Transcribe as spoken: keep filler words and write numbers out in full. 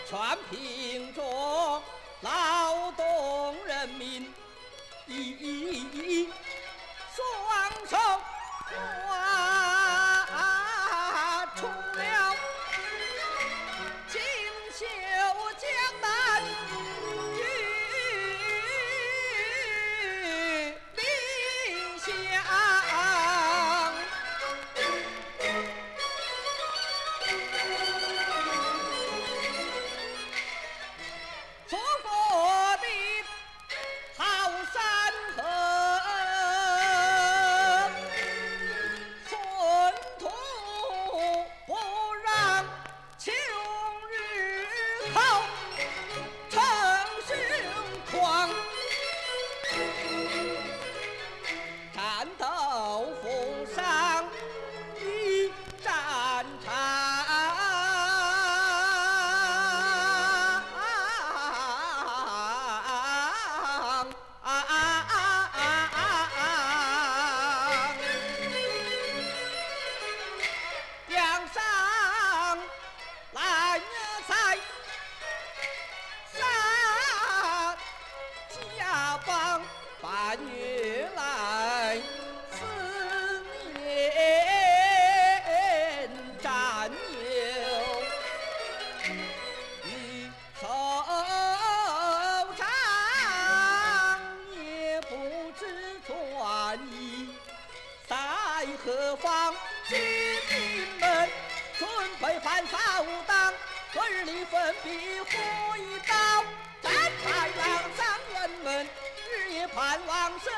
全凭着劳动人民一双手画出了锦绣江南与理想。祖国的好山河，寸土不让穷日后逞凶狂。战斗负伤一战场，梁上来财杀家邦，半月来思念战友，一手上也不知转移在何方。居民们准备反扫荡，昨日里奋笔挥刀，战在浪上人们日夜盼望生